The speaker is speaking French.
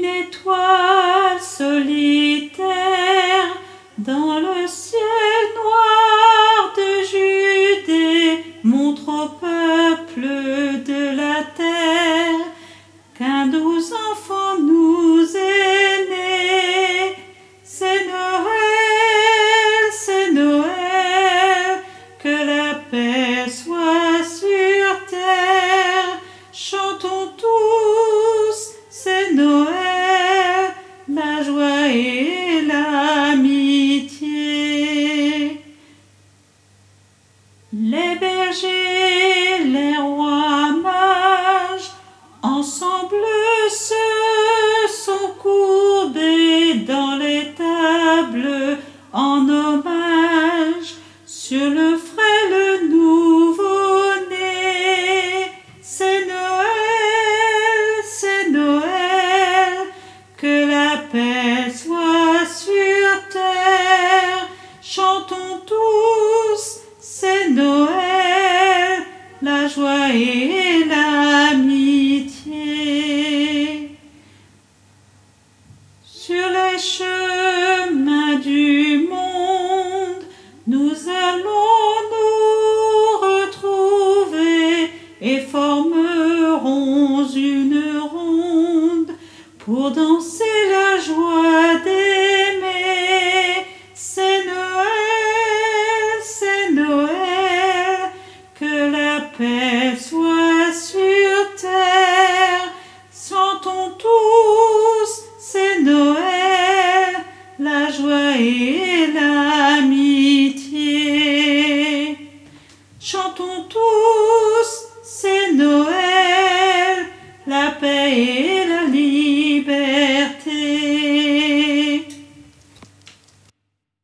Une étoile solitaire dans le ciel noir de Judée montre au peuple de la terre qu'un doux enfant nous est né. C'est Noël, que la paix soit sur terre. Chantons tous, c'est Noël, la joie et l'amitié. Les bergers, les rois mages, ensemble se sont courbés dans les tables en hommage sur le frêle nouveau-né. C'est Noël, que la paix soit sur terre. Chantons tous, c'est Noël, la joie et l'amitié. Sur les chemins du monde, nous allons nous retrouver et formerons une ronde pour danser la joie d'aimer. C'est Noël, que la paix soit sur terre. Chantons tous, c'est Noël, la joie et l'amitié. Chantons tous, c'est Noël, la paix et